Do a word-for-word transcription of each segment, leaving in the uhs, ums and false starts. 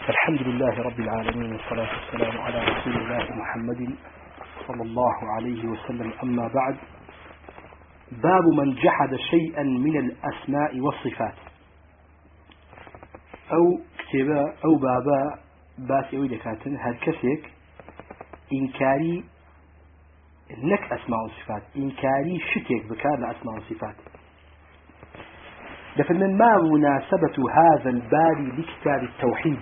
الحمد لله رب العالمين والصلاة والسلام على رسول الله محمد صلى الله عليه وسلم. أما بعد، باب من جحد شيئا من الأسماء والصفات. أو كتابة أو بابا باس أو دكاتن هالكسيك إنكاري نك أسماء وصفات، إنكاري شتيك بكار أسماء وصفات. لفن ما مناسبة هذا الباب لكتاب التوحيد؟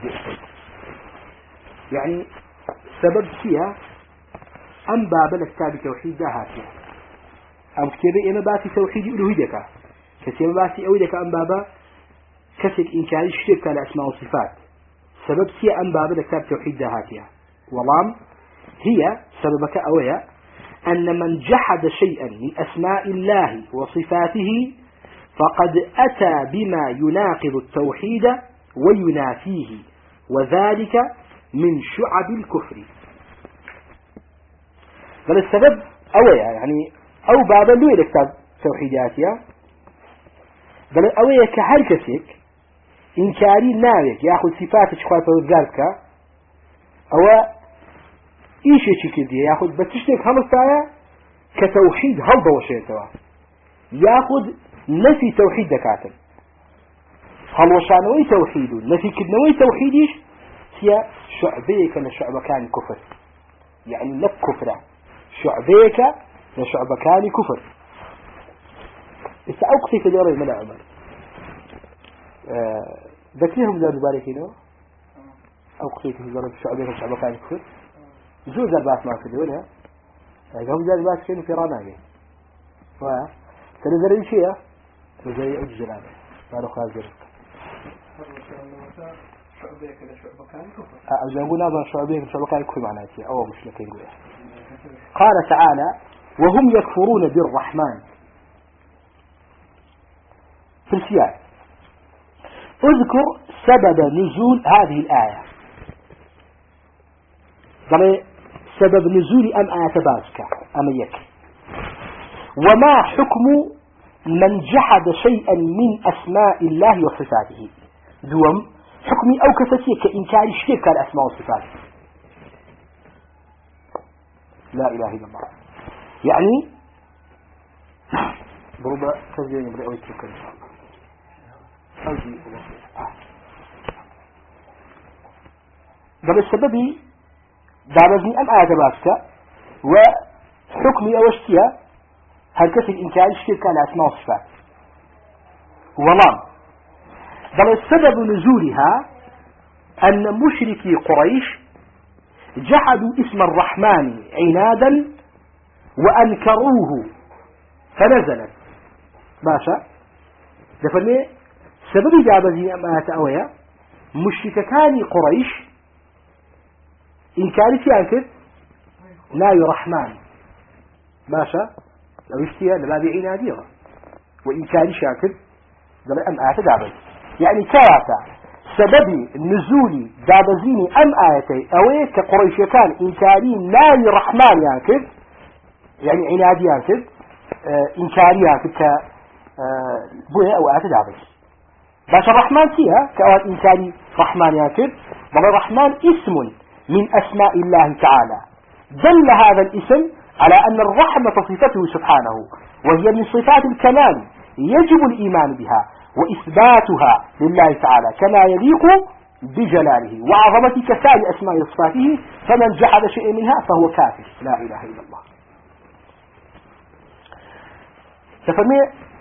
يعني سبب فيها أم باب لكتاب التوحيد ده هاتيا أم كتابة إما باسي توحيد ألوهيدك كتابة باسي أويدك أم بابا كسك إنكاري شتيك على أسماء وصفات. سبب فيها أم باب لكتاب التوحيد ده هاتيا والله هي سببك أويا أن من جحد شيئا من أسماء الله وصفاته فقد أتى بما يناقض التوحيد وينافيه، وذلك من شعب الكفر. بل السبب أويا يعني أو بابا لوي لكتاب توحيداتيا بل أويا كهركسك إنكاري ناويك ياخذ صفاتك خواهد وذلك أو إيش كذي ياخذ بتشتك همستايا كتوحيد هلضة وشيتوا ياخذ نفي توحيد دكاتن هل وشانوي توحيد نفي كدنوي توحيديش هي شعبيك لشعب كان كفر، يعني لك كفرة شعبيك لشعب كان كفر. استأوقتي في دوري ملا عمر آه ذكرهم ذا الباركينو أوقتي في دوري شعبيك لشعب كان كفر زوج الباس ما في دورها هم ذا الباس كانوا في راناجي و تنزل شيء وزي أجزل هذا صاروا خازر شعبيك لشعب كان كفر أجل أقول هذا شعبيك لشعب كان كفر معناته أو مش لكن يقول. قال تعالى وهم يكفرون بالرحمن في السياق. اذكر سبب نزول هذه الآية. قال سبب نزول أم آية باسكة أم يك وما حكم من جحد شيئا من أسماء الله وصفاته. دوم حكمي أو كفتيك كإنكار شرك الأسماء والصفات. لا إله إلا الله. يعني بربع تزيين برأي ويترك إن شاء الله أوجي الله. قبل السبب دارزني أم آية باسكة وحكمي أو اشتيا هل كسر إنكار الشرك على أسماء والصفات. والله بل السبب نزولها أن مشركي قريش جحدوا اسم الرحمن عنادا وأنكروه فنزلت باشا دفعني سبب جابزي أمات أويا مشركان قريش إنكار في أنكر لا يرحمن باشا لو اشتيا لبابي عناديها وإنكار شاكر قال أم آية دابز يعني كواتا سبب نزول دابزيني أم آيتي أوي كقريش كان إنكارين لا يرحمن ياكر يعني عنادي ياكر آه إنكاري ياكر ك آه بوية أو آية دابز باش الرحمن فيها كأوات إنكاري رحمن ياكر بل الرحمن اسم من أسماء الله تعالى دل هذا الاسم على أن الرحمة صفته سبحانه وهي من صفات الكمال يجب الإيمان بها وإثباتها لله تعالى كما يليق بجلاله وعظمة كسائر أسماء وصفاته. فمن جحد شيء منها فهو كافر. لا إله إلا الله. تفهمي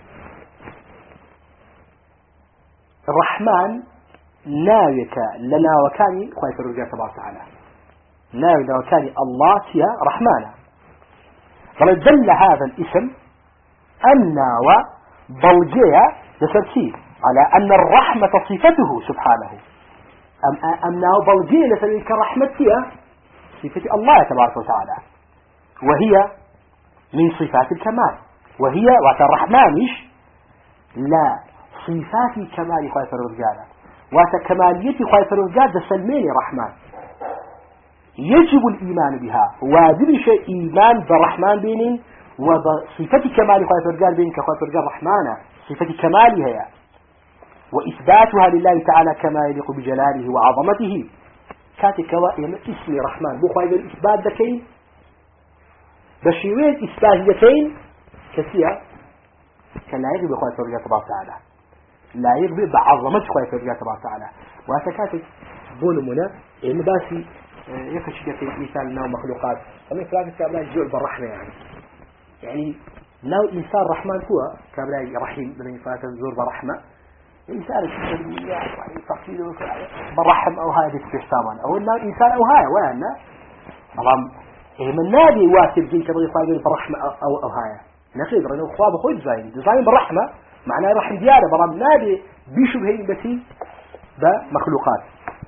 الرحمن ناويك لنا وكاني خايف الرجاء تبارك وتعالى ناوي وكاني الله فيها رحمانا. فدل هذا الاسم أن وضوجية لسرسيه على أن الرحمة صفته سبحانه أم أمنا وضوجية لسرسيه كرحمتها صفة الله تبارك وتعالى وهي من صفات الكمال وهي وترحمانش لا صفات كمال خايف الرجال وتكمالية خايف الرجال ده سلمين رحمن يجب الإيمان بها واجب شيء إيمان بالرحمن بينين وبصفة كمال خايف الرجال بين كخايف الرجال رحمانة صفة كمالها وإثباتها لله تعالى كما يليق بجلاله وعظمته كاتك وإن اسم رحمن بو خواهي الإثبات دكين بشيوية إثبات دكين كثيرة كلا يغبي بخواهي فرجاء تبارك تعالى لا يغبي بعظمة خواهي فرجاء تبارك تعالى وهكذا بولمنا إن باسي يفش في مثال نوع مخلوقات ومن ثلاثة كابلا الجوع بالرحمة يعني يعني لو إنسان رحمن هو كابلا رحيم من ثلاثة زور بالرحمة إنسان يعني تقصيده بالرحم أو هاي بتستعمل أو إنه إنسان أو هاي وين طبعا من نادي واسب جين كبر يفاجئ بالرحمة أو أو هاي نخيل رنو خواب خوي زين زين بالرحمة معناه رحم دياله برام نادي بيشبه بسي بمخلوقات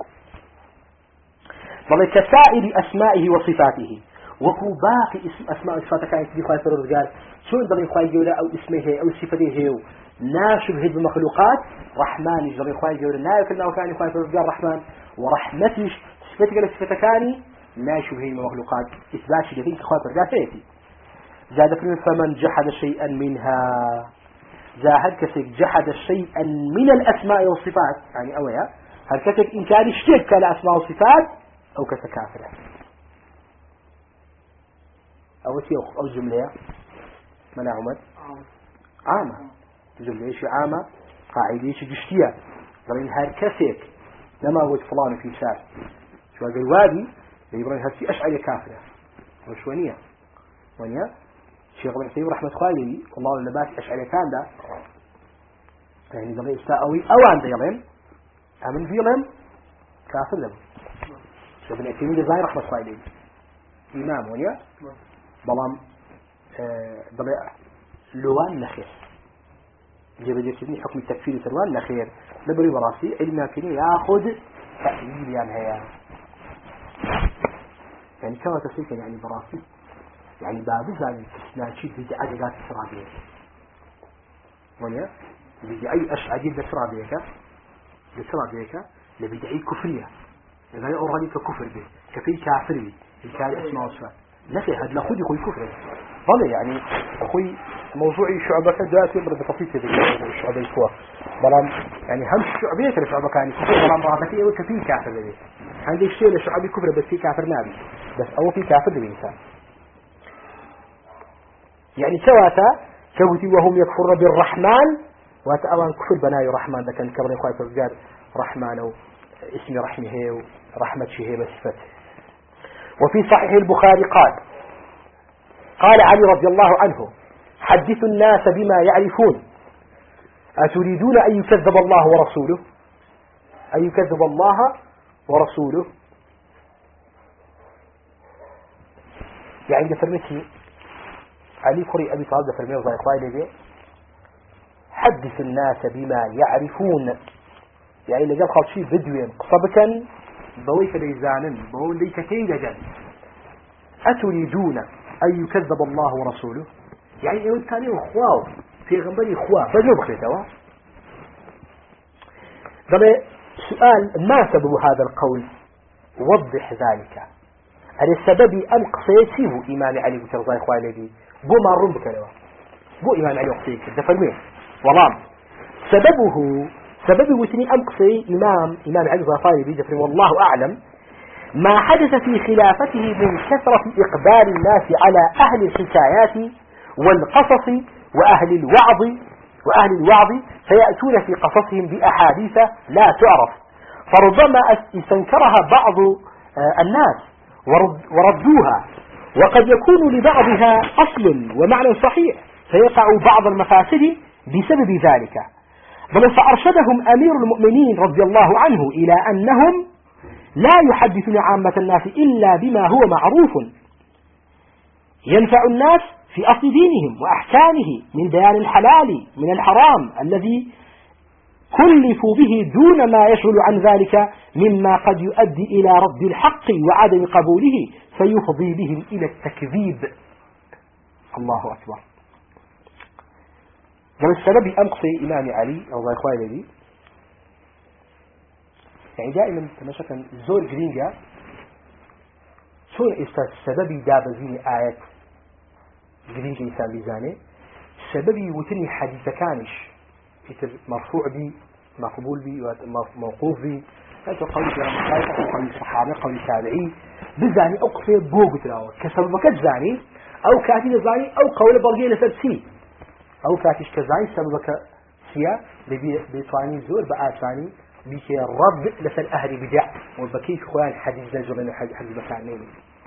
بل كسائر أسمائه وصفاته وكو باقي اسم أسماء وصفاته كانت دي خواهي فرد قال شون ضل خواهي جوله أو اسمه أو صفته لا شبه بمخلوقات رحمن يجري خواهي جوله لا يكلنا وكان خواهي فرد قال رحمن ورحمتش صفتك قال صفته كاني لا شبه بمخلوقات إثبات شيئين كخواهي فرد قال سيتي زاد فمن جحد شيئا منها زاهد كسك جحد شيئا من الأسماء والصفات يعني أويا هل كسك إن كان اشترك الأسماء والصفات أو كسكافرة أو شيء أو جملة منع عمد عامة جملة إيش عامة قاعدة إيش جشتية قالين هل كسك لما هو فلان في شار شو هذا الوادي يبغى هالشيء أشعل كافرة وشونية ونيا شيخ ابن سيب رحمة خالي والله اللباس أشعل كان ده يعني ضمن استاءوي أوان ديلهم أمن فيلهم كافر لهم ابن عثيمين دزاين رحمة الله عليه إمام ونيا بلام ضمن لوان نخير جاب جرتني حكم التكفير سروان نخير لبري براسي علم فيني ياخذ تأويل يعني هيا يعني كما تسيك يعني براسي يعني باب زاد ناشيد بيجي عجقات السرابية ونيا بيجي أي أش عجيب السرابية كا السرابية كا لبيجي أي كفرية إذا يقول هذيك كفر به كفي كافر به الكافر اسمه وصفه نخي هذا لأخذ يخوي كفر ظل يعني أخوي موضوعي شعبة كذا يبرد تفصيل كذا الشعبة الكوا بلام يعني هم شعبية كذا شعبة كان كفر بلام رابطية وكفي كافر به عندي الشيء لشعبي كفر بس في كافر نابي بس أو في كافر بالإنسان يعني سواتا كوتي وهم يكفر بالرحمن وتأوان كفر بناي الرحمن ده كان كبر إخوة الرجال رحمن أو اسم رحمه ورحمة شهيبة صفته. وفي صحيح البخاري قال قال علي رضي الله عنه حدثوا الناس بما يعرفون أتريدون أن يكذب الله ورسوله أن يكذب الله ورسوله يعني فرمتي علي كري أبي طالب فرمي وضع إخوائي حدث الناس بما يعرفون يعني اللي قال خالشي بدوين قصبكا بويك ليزانا بوي ليك كيدا أتريدون أن يكذب الله ورسوله يعني يقول كانوا أخواه في غنبري أخواه بدو بخيتوا طبعا سؤال ما سبب هذا القول وضح ذلك هل السبب أم قصيته إمام علي وترضى إخواني الذي بو مارون بكلوا بو إمام علي وقصيك دفرمين والله سببه سبب وتني أمقصي إمام إمام علي الغفاري بيجفر والله أعلم ما حدث في خلافته من كثرة إقبال الناس على أهل الحكايات والقصص وأهل الوعظ وأهل الوعظ فيأتون في قصصهم بأحاديث لا تعرف فربما استنكرها بعض الناس وردوها وقد يكون لبعضها أصل ومعنى صحيح فيقع بعض المفاسد بسبب ذلك بل فأرشدهم أمير المؤمنين رضي الله عنه إلى أنهم لا يحدثون عامة الناس إلا بما هو معروف ينفع الناس في أصل دينهم وأحكامه من بيان الحلال من الحرام الذي كلفوا به دون ما يشغل عن ذلك مما قد يؤدي إلى رد الحق وعدم قبوله فيفضي بهم إلى التكذيب. الله أكبر. قال السبب أمقصي إمام علي أو إخواني الذي يعني دائما تمشكا زور جرينجا شو السبب دابزين آيات جرينجا إنسان لزانه سببي وتني حديث كانش مرفوع بي مقبول بي موقوف بي هذا قول في رمضان قول الصحابة قول التابعي بزاني أقصي بوق تراوى كسببك الزاني أو كاتي الزاني أو قول بلغي لسبسي أو كاتيش كزاني سببك سيا بيتواني زور بآتواني بيكي رد لسل أهل بدع وبكيف خوان حديث زجرين وحديث بكعنين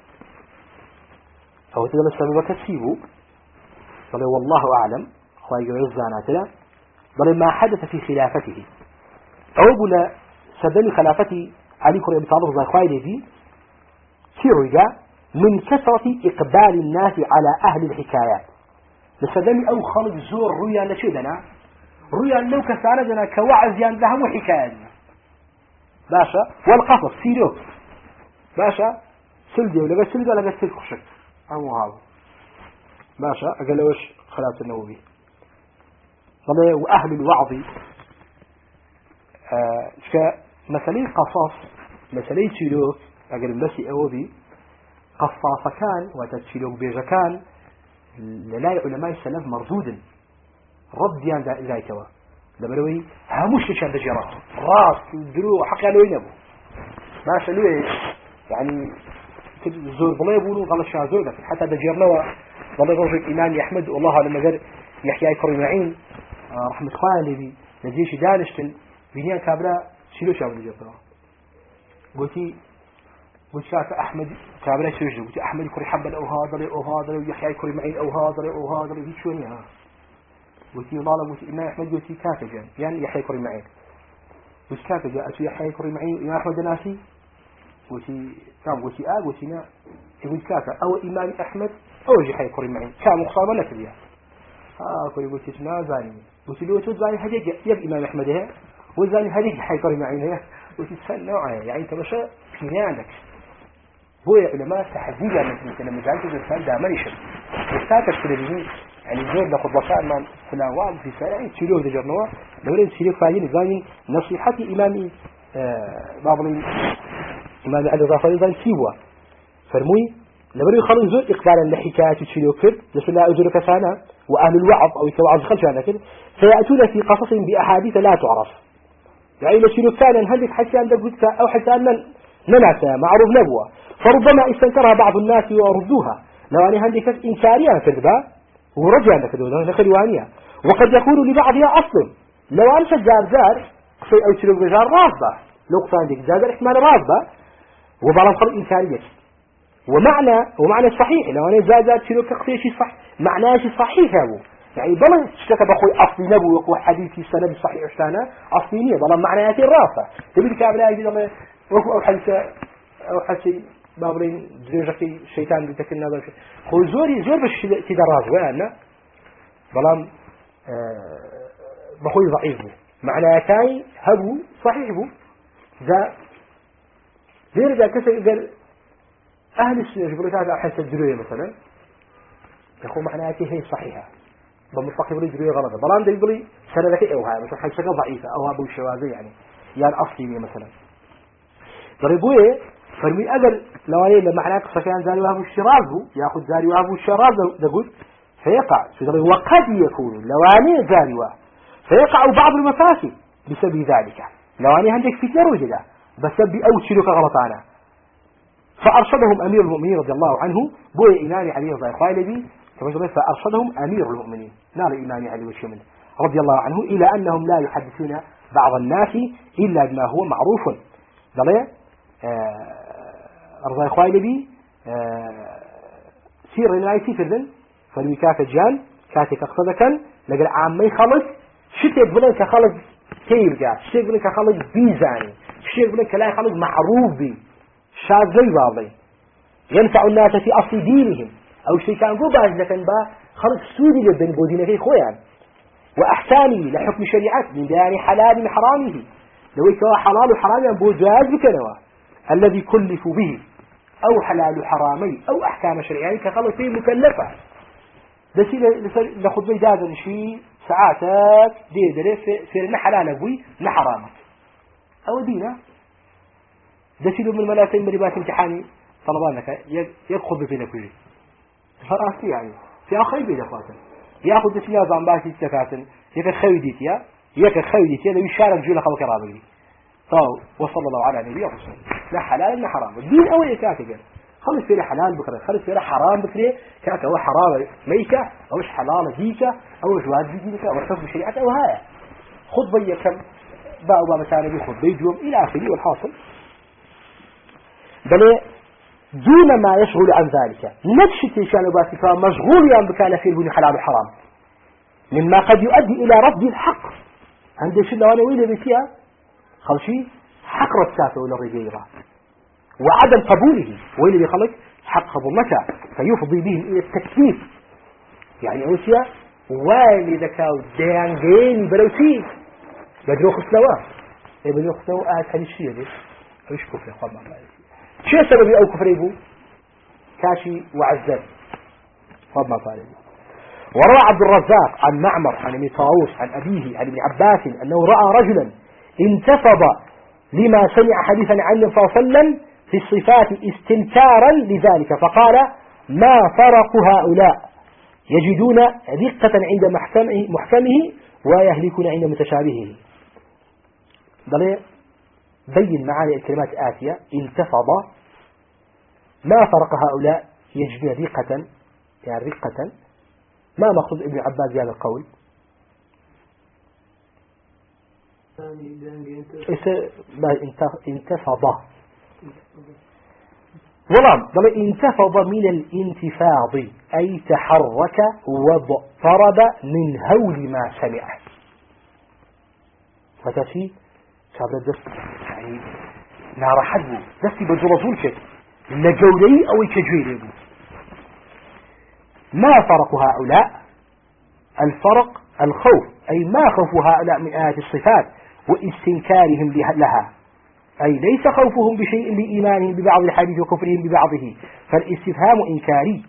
أو تقول سببك سيبو قال والله أعلم خواهي يعزانا تلا بل ما حدث في خلافته أولا سبب خلافتي علي كريم أبي طالب رضي الله عنه سيرجع من كثرة إقبال الناس على أهل الحكايات لسبب أو خلق زور رؤيا لشيدنا رؤيا لو كساندنا كوعز يندهم وحكاياتنا باشا والقصص سيرو باشا سلدي ولا سلدي ولا سلك خشك أو هذا باشا أقل وش خلاف النووي طبعا وأهل الوعظ آه كمثلي قصص مثلي تشيلوك أقل مسي أوبي قصاص كان وتتشيلوك بيجا كان لا علماء السلف مردودا رد يان ذلك لما لوي هموش كان دجرات راس دروع حقا لوين أبو باشا لوي يعني زور بلا يقولون قال الشاذور لكن حتى دجرنا ضل رجل إمام أحمد والله لما قال يحيى كريمعين آه رحمة الله لبي لديش دانشتن بنيان كابلا شيلو شاول الجبرة قلتي قلت شاف أحمد كابلا شيلو قلت أحمد كري حبل أو هذا أو هذا ويحيى كريمعين أو هذا أو هذا وهي شوني ها قلتي والله قلت إمام أحمد قلتي كافجا يعني يحيى كريمعين قلت كافجا أتو يحيى كريمعين إمام أحمد ناسي قلتي كم قلتي آه قلتي نا يقول كافة أو إمام أحمد أو يحيى كريمعين كان مخصابة لك ليها آه كل قلت نا زاني قلت له تو زاني هديك يب إمام أحمد هي وزاني هديك يحيى كريمعين هي قلت سن نوعه يعني أنت مش في عندك هو علماء تحديدا مثل لما جعلت الإنسان ده منشر الساكت في الدين يعني زور لقد بصار من فلان في ساعة تشيلوه دجرنوه لو لين تشيلوه فاجين زاني نصيحة إمامي بابلين إمام علي الظافري زاني سيبوا فرموي لما يخلون زور إقبالا لحكايات تشيلوه كر لسه لا أزور كسانا وأهل الوعظ أو يتوعظ خلفانا كر فيأتون في قصص بأحاديث لا تعرف يعني لو تشيلوه كان هلك حتى عندك قلت أو حتى أن ننسى معروف نبوة فربما استنكرها بعض الناس وردوها لو أن هلك إنكاريا كذبا ورجع عندك كذبا خلوانية وقد يكون لبعضها أصل لو أنت جار جار شيء أو تشيلوه جار رافضة لو قصة عندك جار إحمال رافضة وبعض خلق إنكارية ومعنى ومعنى صحيح لو أنا زاد تشيلوه كقصة شيء صح معناه شيء صحيح هو يعني بلا اشتكى بأخوي أصلي نبو وقوى حديثي سنة صحيح عشتانا أصلينية بلا معناته الرافة تبي كابلا يجي لما وقوى أو حديث أو حديث بابلين زوجك الشيطان بيتك النظر خو زوري زور بش تدراج وأنا بلا بأخوي ضعيف معناته هبو صحيح بو ذا غير ذا كسر قال أهل السنة يقولون هذا أحس الدروية مثلا يقول معناته هي صحيحة بمطلق يقول يجري غلطة بلان ده يقول سنة ذكي أو هاي مثلا حاجة ضعيفة أو أبو الشوازي يعني يعني أصلي مثلا ضربوه فرمي أجل لو أنا لما معناه كان زاري وأبو الشراز يأخذ زاري وأبو الشراز نقول فيقع وقد يكون لو أنا زاري وأ فيقع بعض المفاسد بسبب ذلك لو أنا عندك فتنة وجدة بسبب أو شلوك غلطانا فأرشدهم أمير المؤمنين رضي الله عنه بوي إمام علي رضي الله عنه فأرشدهم أمير المؤمنين نال إمام علي وشمل رضي الله عنه إلى أنهم لا يحدثون بعض الناس إلا بما هو معروف ضلي رضي الله عنه سير لا يسير ذن فالمكافة جان كاتك أقصدك لقل عامي خلص شتى يقولون كخلص تيرجع شتى يقولون كخلص بيزاني شتى يقولون كلا خلص معروف بي شاذي بعضي ينفع الناس في أصل دينهم أو شيء كان قو باز لكن با خلق سودي جدا بودينه في خويا وأحسانه لحكم شريعته من بيان حلال من حرامه لو يكوا حلال وحرام بو جواز بكنوا الذي كلفوا به أو حلال حرامي أو أحكام شرعية كخلق فيه مكلفة ده شيء لخذ بي دادن شيء ساعاتك دي دلي في, في نحلال أبوي نحرامك أو دينا ده شيء من الملاسين مريبات امتحاني طلبانك يدخل بفينا كله فراسي يعني في آخر بيد أخواتنا يأخذ دسيا زنباشي استفاتن يفر خوي ديتيا يك خيري كذا يشارك جوله خلق رابعي طاو وصلى الله على نبيه وسلم لا حلال لا حرام الدين أول كاتجر خلص فيه حلال بكرة خلص فيه حرام بكرة كاك هو حرام ميكة أو إيش حلال ديكة أو إيش واجب ديكة أو حكم شريعة أو هاي خذ بي كم باو باب مثلا بيخذ بيجوم إلى آخره والحاصل بل دون ما يشغل عن ذلك نفس تيشان باسكا مشغول يعني بكان فيه بني حلال وحرام مما قد يؤدي إلى رد الحق عند شيء لو أنا ويلي بيتيا خلشي حق رساته ولا رجيرة وعدم قبوله ويلي بيخلق حق قبول متى فيفضي بهم إلى التكليف يعني أوسيا والي ذكاو ديانجين بلوتي بدرو خسلوه إيه بدرو خسلوه آهد هذه الشيء دي إيش كفر يا أخوان الله شيء سبب أو كفر يبو كاشي وعزل فضل ما قال وروى عبد الرزاق عن معمر عن ابن طاووس عن أبيه عن ابن عباس أنه رأى رجلا انتفض لما سمع حديثا عن النبي صلى الله عليه وسلم في الصفات استنكارا لذلك فقال ما فرق هؤلاء يجدون دقة عند محكمه, محكمه ويهلكون عند متشابهه ضلي بين معاني الكلمات آتية انتفض ما فرق هؤلاء يجدون دقة يعني رقة ما مقصود ابن عباس هذا القول انتفض والله ضل انتفض من الانتفاض أي تحرك واضطرب من هول ما سمعه فتشي شابه دست يعني نار حدو دستي بجرزول كت لجولي أو كجويلي ما فرق هؤلاء الفرق الخوف أي ما خوف هؤلاء من آيات الصفات واستنكارهم لها أي ليس خوفهم بشيء لإيمانهم ببعض الحديث وكفرهم ببعضه فالاستفهام إنكاري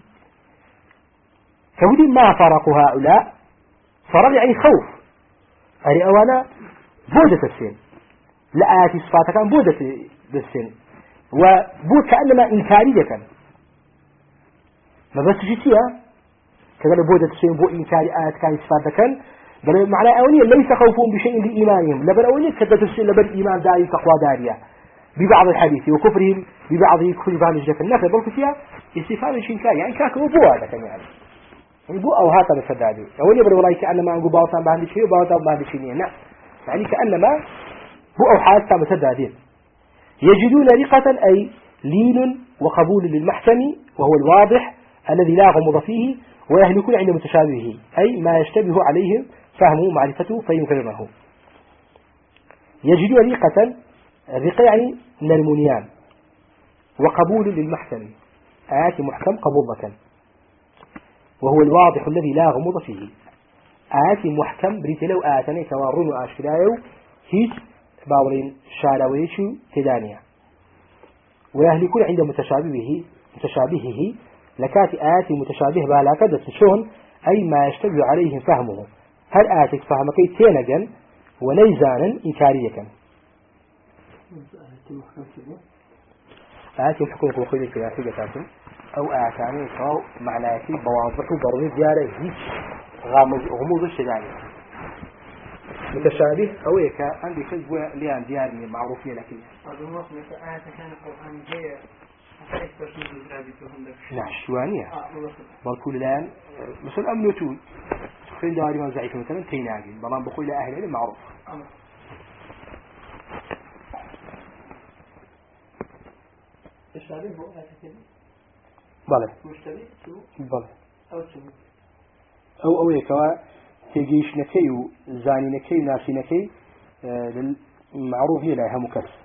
فهدي ما فرق هؤلاء فرق يعني خوف أي أولا بودة السن لآيات الصفات كان بودة السن وبود كأنما إنكارية ما بس جيتيها كذا بودة السن بو إنكاري آيات كان الصفات كان بل معنى أولية ليس خوفهم بشيء لإيمانهم لبل أولية كذا السن لبل إيمان داري تقوى دارية ببعض الحديث وكفرهم ببعضه كفر بعض الجفة النفر بل فيها استفهام إنكاري يعني كاك هو بو هذا كان يعني بو أو هذا بسدادي أولية بل ولاي كأنما أنقو باوطان بهذا الشيء وباوطان بهذا الشيء لا يعني كأنما بو أو حالة بسدادين يجدون رقة أي لين وقبول للمحكم وهو الواضح الذي لا غمض فيه ويهلكون عند متشابهه أي ما يشتبه عليهم فهمه معرفته فينكرمه يجدون رقة الرقة يعني من المنيان وقبول للمحكم آيات محكم قبوضة وهو الواضح الذي لا غمض فيه آيات محكم بريتلو آتني كوارون وآشكرايو هيس باورين شارويشو تدانيا ويهلكون عند متشابهه متشابهه لكات آيات متشابه بها كدت شون أي ما يشتبه عليهم فهمه هل آياتك فهمك تينجا وليزانا إنكارية آيات محكم وخذ الكلاسية تاسم أو آياتاني كاو معناتي بواضح ضروري زيارة هيك غموض الشداني متشابه أو إيه عندي كذب ليان دياري معروفية لكن هذا هو مثل آية كان القرآن جاء لا شوانية بقول الآن مثل أمنتون خلينا داري ما زعيت مثلا تيناجي بلان بقول لأهل العلم معروف الشابه هو آية كذب بلى مشتبه شو بلى أو شو أو أو يكوا تجيش نكي وزاني نكي وناسي نكي للمعروف هي لها مكسر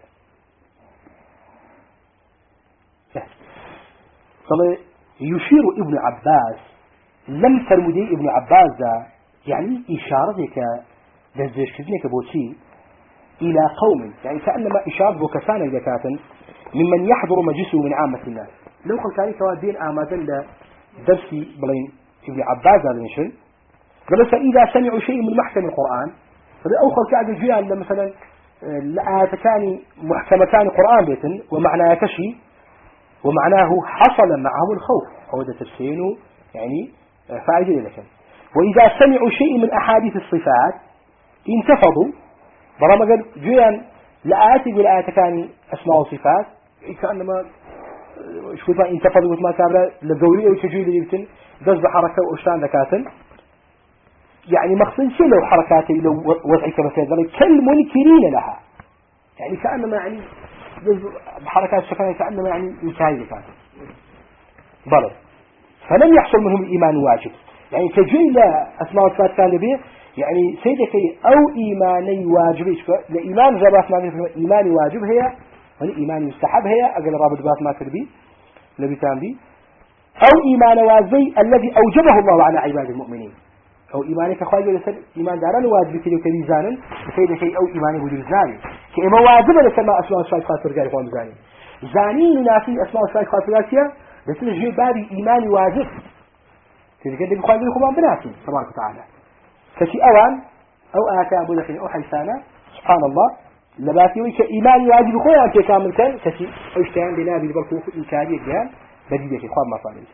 طبعا يشير ابن عباس لم ترمدي ابن عباس يعني إشارتك لزيش كذنك بوشي إلى قوم يعني كأنما إشارة وكسانا ذكاة ممن يحضر مجلسه من عامة الناس لو قل كان كوادين آمادا درسي بلين ابن عباس هذا نشن بل إذا سمعوا شيء من محكم القرآن فالأوخر كعد الجيال مثلا لآتكان محكمتان قرآن بيتن ومعنى كشي ومعناه حصل معهم الخوف أو ده تفسيره يعني فائدة لك وإذا سمعوا شيء من أحاديث الصفات انتفضوا برا ما قال جيان لآيات يقول آيات كان أسماء وصفات كأنما شو ما انتفضوا ما كان للذورية وتجويد يمكن دز بحركة وأشتان ذكاتن يعني مقصود شيء لو حركاتي لو وضعك مثلا ذلك كالمنكرين لها يعني كأنما يعني بحركات الشكل كأنما يعني مشاهدة كانت بلد فلم يحصل منهم الإيمان واجب يعني كجيل أسماء وصفات كان به يعني سيدك أو إيماني واجب لإيمان زبات ما في إيمان واجب هي والإيمان يستحب هي أقل رابط بات ما تربي لبيتان بي أو إيمان واجبي الذي أوجبه الله على عباد المؤمنين أو إيمانك خواجه لسر إيمان داران واجبك لو كميزانا سيدك أو إيمانه وجبزاني كإما واجب لسماء أسماء وصفات خاطر رجال إخوان بزاني زانين ناسي أسماء وصفات خاطر رجال لسر الجيل بابي إيمان واجب تلك الذي خواجه لكم بناسي تبارك وتعالى كشي أوان أو آتا أبو ذكي أو حيسانا سبحان الله لباسي ويك إيمان واجب خويا أنت كامل كان كشي أو اشتهان بنابي البركوف إنكاري الجهان بديدك إخوان ما صالح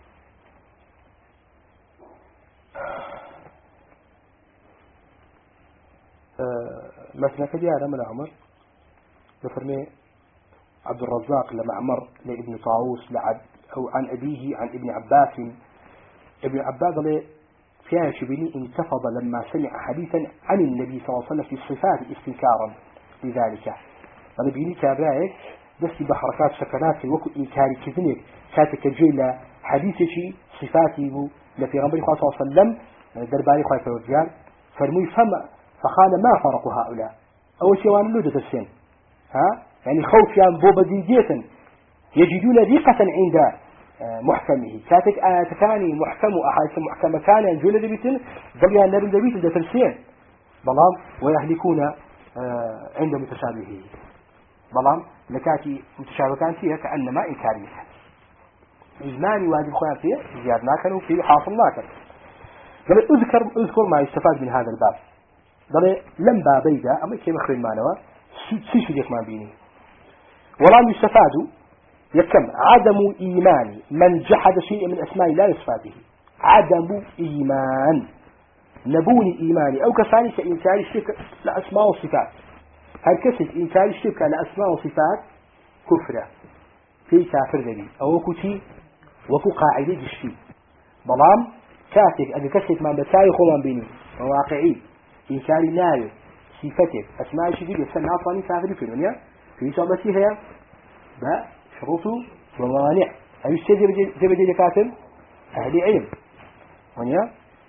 مثلا كجاء من عمر بفرمي عبد الرزاق لمعمر لابن طاووس لعب أو عن أبيه عن ابن عباس ابن عباس قال فيها شبيني انتفض لما سمع حديثا عن النبي صلى الله عليه وسلم في الصفات استنكارا لذلك قال بيني كابرايك بس بحركات سكنات وكو إنكاري كذنك كاتك الجيلة حديثي صفاتي لفي غنبري صلى الله عليه وسلم درباري خواهي فرجال فرمي فما فقال ما فرق هؤلاء أول شيء وأنا لودة السن ها يعني خوف يعني بوبا ديجيتا يجدون ضيقة عند محكمه كاتك آتكاني محكم وأحاديث محكمة كان ينجون ذبيتن ضبيان نبي ذبيتن ده تمسين بلام ويهلكون عند متشابهه بلام لكاتي متشابه كان فيها كأنما إنكاريه إجمالي واجب خوان فيه زيادنا كانوا فيه حاصل ناكر قال أذكر أذكر ما يستفاد من هذا الباب قال لم بابيدا أما كيما خرين مانوا سيشو ديك ما بيني ولا يستفاد يكم عدم إيمان من جحد شيء من أسماء لا يصفى به عدم إيمان نبوني إيماني أو كساني كإنكار الشرك لأسماء وصفات هل كسد إنكار الشرك لأسماء وصفات كفرة في كافر ذبي أو كتي وكو قاعدة الشيء بلام كاتك أجل كسد من بتاي خلان بيني مواقعي إنكار نايو صفتك أسماء الشيء يسمى أصلاني كافر في الدنيا في صابتي هي با شروط وموانع أي شيء زبدي كاتب أهل علم ونيا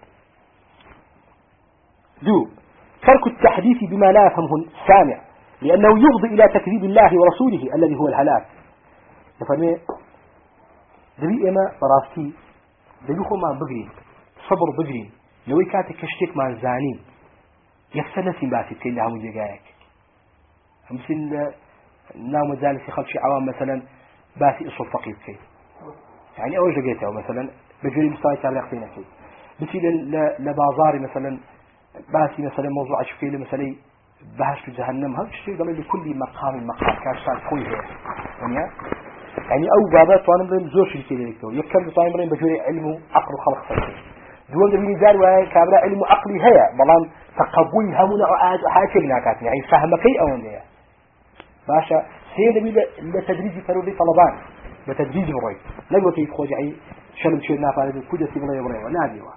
دو ترك التحديث بما لا يفهمه السامع لأنه يفضي إلى تكذيب الله ورسوله الذي هو الهلاك يفهمي دبي إما براستي دبي خو ما بقرين صبر بقرين لو كاتك كشتك مع زانين يفسد سنباتي كي لها مجيقايك مثل نام مجالس خلق شي عوام مثلا باسي اصول فقير كي يعني اول جايته مثلا بجري مستوى تاع يقينا كي بتي لبازاري مثلا باسي مثلا موضوع اشكيله مثلا بهش في جهنم هذا الشيء قال لكل مقام مقام كاشان خوي يعني يعني او بابات وانا من زور شي كده لكتو يكمل طايمرين بجري علمه عقل خلق فيه دول ده ميزان وهي كابرا علم عقلي هي بلان تقبل همنا عاد حاكمنا كات يعني فهمكي او انده باشا سيد بيد لتدريج فرودي طلبان بتدريج بروي نقول كيف خوجعي شلم شيرنا فارد كوجا سيبلا يبري ونادي وا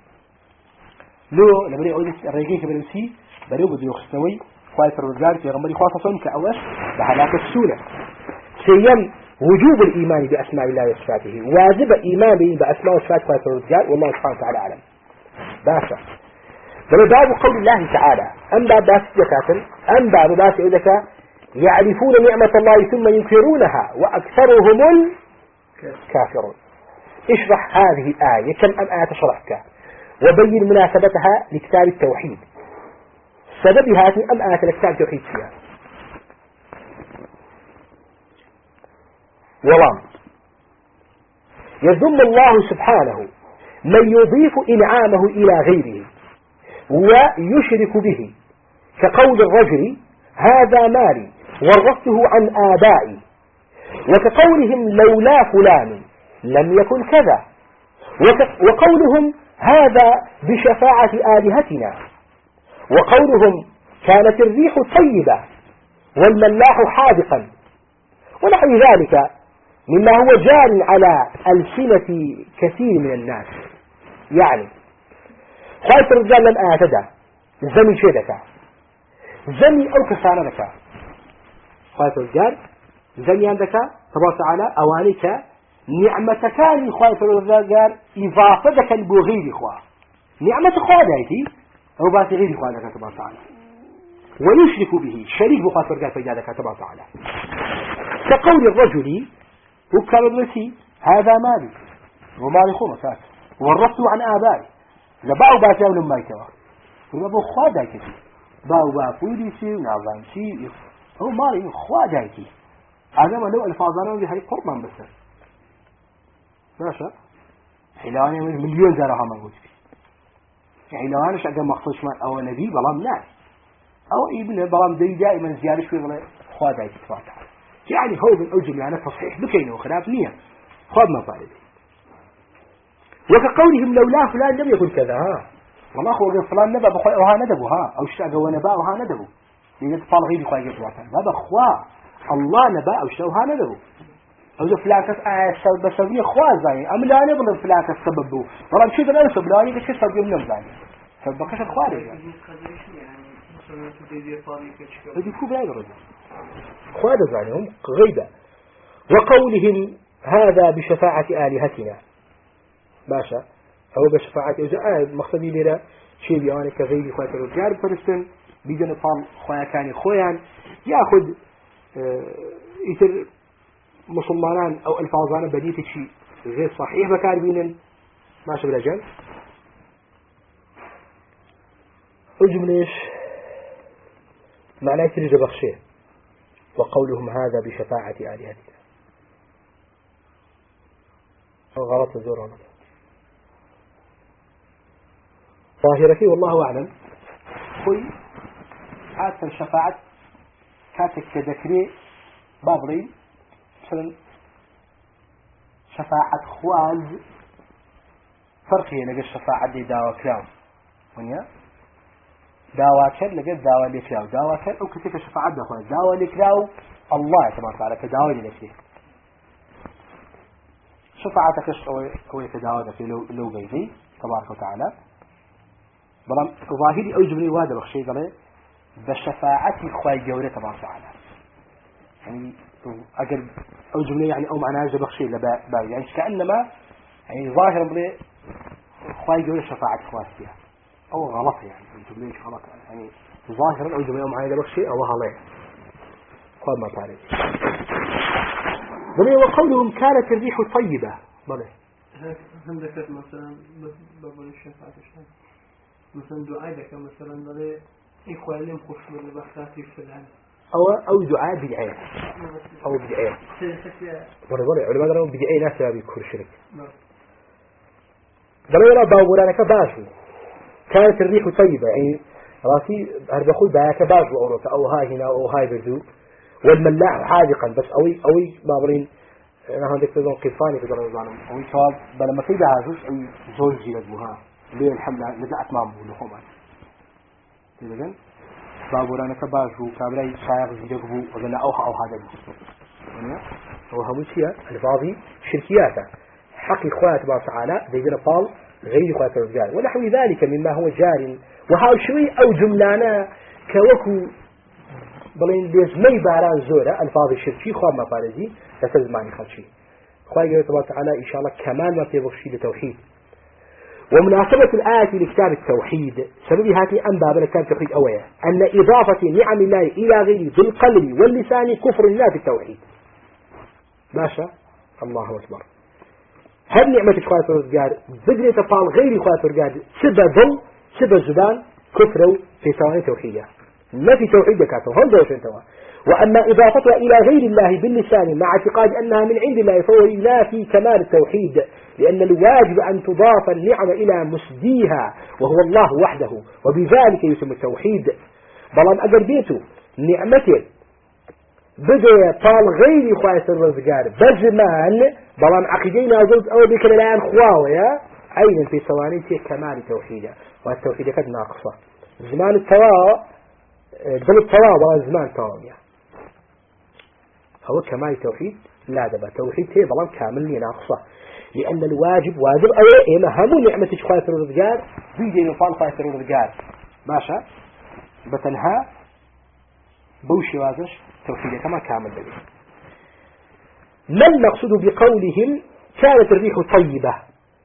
لو لبري اودي ريجي كبرسي بريو بدو يخسنوي خاي فرودار في غمري خاصه كاوش بحلاك السوله سيم وجوب الايمان باسماء الله وصفاته واجب ايمان باسماء وصفات خاي فرودار والله سبحانه وتعالى اعلم باشا باب قول الله تعالى ام باب باس زكاه ام باب باس اذا يعرفون نعمة الله ثم ينكرونها وأكثرهم الكافرون اشرح هذه الآية كم أم آية شرحك وبين مناسبتها لكتاب التوحيد سبب هذه أم آية لكتاب التوحيد فيها ولام يذم الله سبحانه من يضيف إنعامه إلى غيره ويشرك به كقول الرجل هذا مالي ورثته عن آبائي وكقولهم لولا فلان لم يكن كذا وقولهم هذا بشفاعة آلهتنا وقولهم كانت الريح طيبة والملاح حاذقا ونحو ذلك مما هو جار على ألسنة كثير من الناس. يعني خايف الرجال لم أعتدى زمي شيدك زمي أو كسانك خايف الرجال زمي عندك تبارك وتعالى أوانك نعمتكان خايف الرجال إضافتك البغير إخوة نعمة خوادايتي أو بات غير خوادك تبارك وتعالى ويشرك به شريك بخايف الرجال فجادك تبارك وتعالى كقول الرجل وكان المسي هذا مالي ومالي خمسات ورثته عن آبائي لباو باتي أولم ما يتوا ولباو خوادايتي باو بافويليسي ونعظامسي هو مالي خوادايتي هذا ما لو الفاظانا بهاي قربان بس ماشا حيلاني مليون درهم موجود فيه حيلاني شقا مخصوص من أو نبي بلام ناس أو ابن بلام دي دائما زيادة شوي غلا خوادايتي تفاتح يعني هو من أوجه يعني تصحيح بكينه وخلاف نية خذ ما فعل وكقولهم لولا فلان لم يكن كذا ها والله هو فلان نبأ بخوي أوها ندبه ها أو اشتاق ونبأ أوها ندبه لأن تطال غير خواهي جبت واتن هذا خوا الله نبأ أو اشتاقها ندبه أو إذا فلان كس آه بسويه خوا زاني أم لا نبغى فلان كس سببه والله مشي ذا نسب لا يجي كس سبب يمنع زاني فبكش الخوارج يعني هذي كوب لا يرد خواد زانهم غيبة وقولهم هذا بشفاعة آلهتنا باشا أو بشفاعة آه مقصدي لنا شيء بيانه كغير خوات الرجال فرستن بيجن طال خويا كان خويا يأخذ اه يتر مسلمان أو الفاظان بديت شيء غير صحيح بكار بينن ماشي بالأجل أجملش معناه تريد بخشيه وقولهم هذا بشفاعة آلهتنا غلط الزور غلط ظاهرك والله أعلم خوي حتى الشفاعة كاتك كذكري بابري مثلا شفاعة خواز فرقية لقى الشفاعة دي داوى كلاو ونيا داوى كل لقى داوى لكلاو داوى كل أو كتك شفاعة داوى داوى لكلاو الله تبارك وتعالى كداوى لكلاو شفاعتك أو يتداوى في لو لو بيدي تبارك وتعالى بلام ظاهري أو جبري وادا بخشي قال بشفاعتي خواي جوري تبارك وتعالى يعني أجل أو جبري يعني أو معناه جب بخشي لبا يعني كأنما يعني ظاهر بلي خواي جوري شفاعة خواسيها أو غلط يعني جبري غلط يعني ظاهرا أو جبري أو معناه جب بخشي أو هلا خذ ما تعرف بلي وقولهم كانت الريح طيبة بلي عندك مثلا بقول الشفاعة مثلا دعائك مثلا بلي إخوة لهم خوش من البحثات فلان أو أو دعاء بدعية أو بدعية بلي بلي علماء قالوا بدعية ناس بيكون شرك بلي ولا باورانك باشو كانت الريح طيبة يعني راسي هربخوي باك باشو أوروتا أو هاي هنا أو هاي بردو والملاح حاذقا بس أوي أوي بابرين أنا هندك تزون قفاني في درجة الظالم أوي شواب بل ما في بعازوش أي زوج جيلة بوها ليه الحملة نزعت مامو لخومان تيجن بابورانا كباجو كابلاي شايق زيجبو وقلنا أوها أو هذا بس هو همشية الفاضي شركياته حق إخوات الله تعالى بيجنا قال غير إخوات الرجال ونحو ذلك مما هو جار وهاو شوي أو جملانا كوكو بلين ليش ما يباران زورة الفاظ الشركي خواب ما بارزي لتزماني خلشي خواه قال الله تعالى إن شاء الله كمان ما تبغشي لتوحيد ومناسبة الآية لكتاب التوحيد سبب هذه أنباب لكتاب التوحيد أولا أن إضافة نعم الله إلى غيره بالقلب واللسان كفر الله في التوحيد باشا الله أكبر هل نعمة إخوات الرجال بدري تفعل غير إخوات الرجال سبب ظل سبب زبان كفروا في ثواني توحيدها ما في توحيد كاتو هم دوش انتوا وأما إضافتها إلى غير الله باللسان مع اعتقاد أنها من عند الله فهو ينافي كمال التوحيد لأن الواجب أن تضاف النعمة إلى مسديها وهو الله وحده وبذلك يسمى التوحيد بلان أجر بيته نعمته بدأ طال غير خواهي الرزقار بزمان بلان عقيدين أزلت أو بك الآن خواوية أين في ثواني كمال توحيده والتوحيد قد ناقصة زمان التوا دل التوا ولا زمان توامية هو كمال توحيد لا دبا توحيد هي ظلام كامل يناقصه لأن الواجب واجب أي إما هم نعمة إخوات الرجال بيجي يفعل خايف الرجال ماشى بتنها بوشي وازش توحيد كما كامل لدي. ما المقصود بقولهم كانت الريح طيبة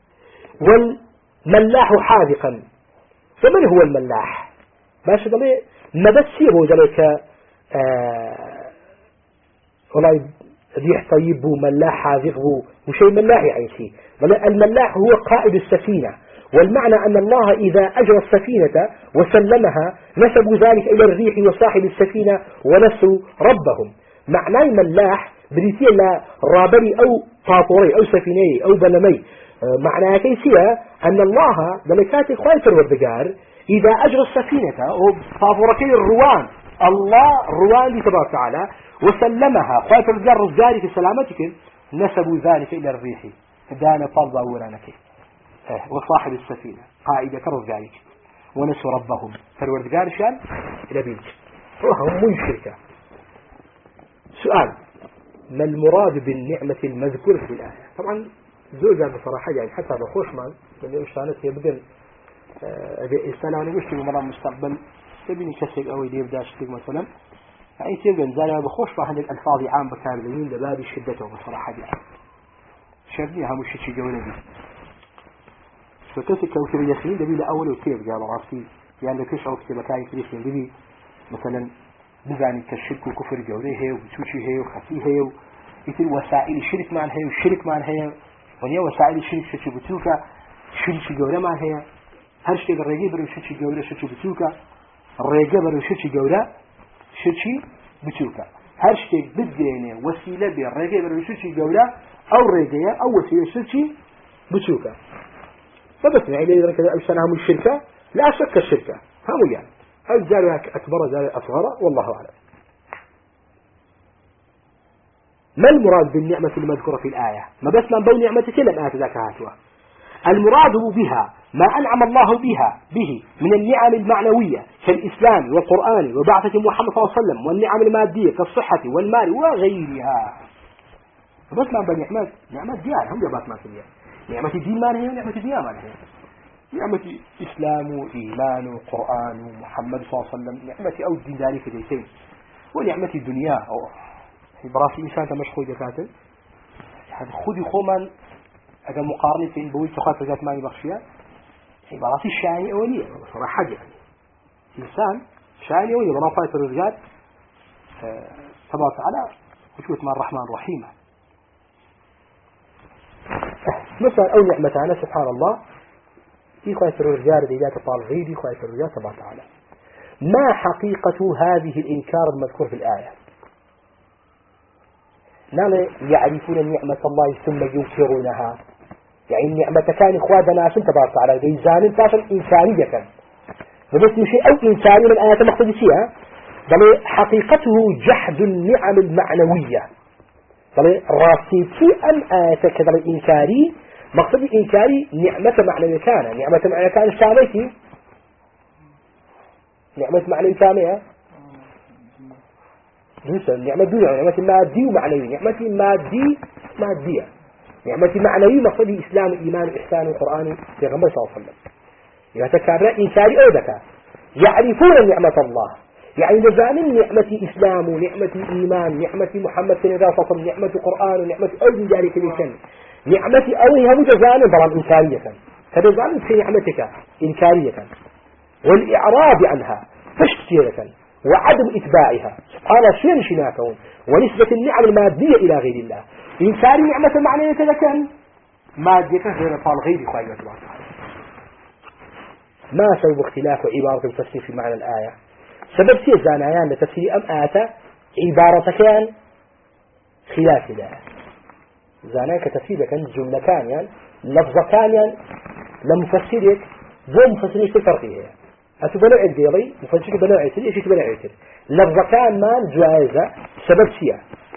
والملاح حاذقا؟ فمن هو الملاح؟ ماشي دلي ما بتسيبه ذلك آه والله ريح طيب وملاح حاذق وشيء ملاح يعني شيء. الملاح هو قائد السفينة، والمعنى أن الله إذا أجرى السفينة وسلمها نسبوا ذلك إلى الريح وصاحب السفينة ونسوا ربهم. معنى ملاح بريتي لا رابري أو طاطوري أو سفيني أو بلمي. معنى كيسية أن الله ملكات إخوات الوردقار إذا أجرى السفينة وطاطوركي الروان الله الروان دي تبارك تعالى وسلمها إخوات الوردقار رزقاري في سلامتك نسبوا ذلك إلى الريح دانا طلبا ورانك وصاحب السفينة قائدة رزقاري ونسوا ربهم فالوردقار شان إلى بيج وهم من شركة. سؤال: ما المراد بالنعمة المذكورة في الآية؟ طبعا زوجة بصراحة يعني حتى بخوش مال من إنسانة يبدل إنسانة أنا قلت بمرة مستقبل تبيني كسر أو يدير داش كذا مثلا يعني تبين زانا بخوش مع هذه الألفاظ عام بكارلين لباب شدته بصراحة يعني شافنيها مش شيء جونا دي فكسر كوكب ياسين دبي لأول وكيف قال راسي يعني كيش أو كتب كاي كريسين دبي مثلا بزاني كالشرك وكفر جوريه وبتوشي هي وخفيه هي يتل وسائل الشرك معها هي والشرك معها هي ونيا وسائل الشرك شتى بتوكا شرك جورا معها هي هر شيء الرجال برو شتى جورا شتى بتوكا الرجال برو شتى جورا شتى بتوكا هر شيء بدينه وسيلة بالرجال برو شتى جورا أو رجال أو وسيلة شتى بتوكا فبس يعني إذا كذا أجسناهم الشركة لا شك الشركة هم يعني هل زالوا أكبر زالوا أصغر والله أعلم. ما المراد بالنعمة المذكورة في الآية؟ ما بس من بين نعمتك لم آت ذاك هاتوا. المراد بها ما أنعم الله بها به من النعم المعنوية كالإسلام والقرآن وبعثة محمد صلى الله عليه وسلم والنعم المادية كالصحة والمال وغيرها. بس من بين نعمات نعمات ديار هم جابات ما فيها. نعمة الدين ما هي ونعمة الدنيا ما هي. نعمة إسلام وإيمان وقرآن ومحمد صلى الله عليه وسلم نعمة أو الدين ذلك ديتين ونعمة الدنيا أو براسي إنسان تمشخوي دكاتل هذا خذي خوما هذا مقارنة في بوي تخاطر ذات ماني بخشية براسي الشاني أولية صراحة يعني إنسان شاني أولية بنا فايت الرجال تبارك تعالى وشوت مع الرحمن الرحيم مثلا أو نعمتنا سبحان الله في خايف الرجال ذات طالغيدي خايف الرجال تبارك تعالى. ما حقيقة هذه الإنكار المذكور في الآية؟ نعم يعرفون نعمة الله ثم ينكرونها يعني النعمة كان إخواتنا سن تبارك تعالى بيزان تاسم إنسانية وبس شيء أو إنساني من آيات مقتدسية بل حقيقته جحد النعم المعنوية بل راسيتي أم آيات كذا الإنكاري مقصد إنكاري نعمة معنوية كان نعمة معنوية كان شاميتي نعمة معنوية كامية نعمة دنيا نعمة مادي ومعنوي نعمة مادي مادية نعمة معنوي مقصد إسلام إيمان إحسان وقرآن في غمر صلى الله عليه وسلم إذا تكابر إنكاري أو ذكا يعرفون نعمة الله يعني نزامن نعمة إسلام ونعمة إيمان نعمة محمد صلى الله عليه وسلم نعمة قرآن ونعمة أول ذلك الإنسان نعمة أولها متزامن ضرب إنكارية فنزامن في نعمتك إنكارية والإعراض عنها تشكيرة وعدم إتباعها سبحان الله شين شناكون ونسبة النعم المادية إلى غير الله إنكار نعمة معنى يتذكر مادية غير طال غير خواهي وتبارك ما سبب اختلاف عبارة التفسير في معنى الآية؟ سبب سيء زانيان لتفسير أم آتا عبارة كان خلاف الآية زانيان كتفسير كان جملة كان يعني لفظة كان يعني لمفسرك ذو مفسرين الفرقية أتبنوا الديري مفسرك بنوع عيسر إيش تبنوا عيسر لفظة كان مال جائزة سبب سيء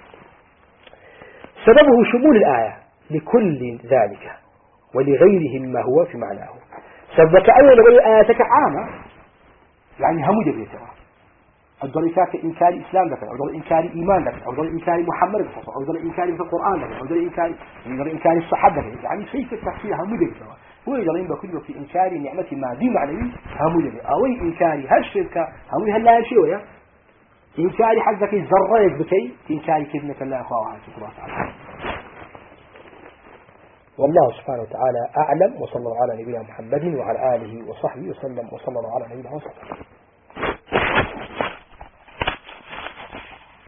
سببه شمول الآية لكل ذلك ولغيره مما هو في معناه سبب أول غير آياتك عامة يعني هم دبيته أفضل إنكار إنكار الإسلام لك أفضل إنكار الإيمان لك أفضل إنكار محمد لك أفضل إنكار القرآن لك أفضل إنكار أفضل إنكار الصحابة لك يعني شيء في التفسير هم دبيته هو يجرين بكل في إنكار نعمة مادي معنوي هم دبي أو إنكار هالشركة هم هلا شيء ويا إنكار حقك الذرة يثبتي إنكار كذنك الله أخوها سبحانه وتعالى. والله سبحانه وتعالى أعلم، وصلى الله على نبينا محمد وعلى آله وصحبه وسلم، وصلى الله على نبينا وصحبه.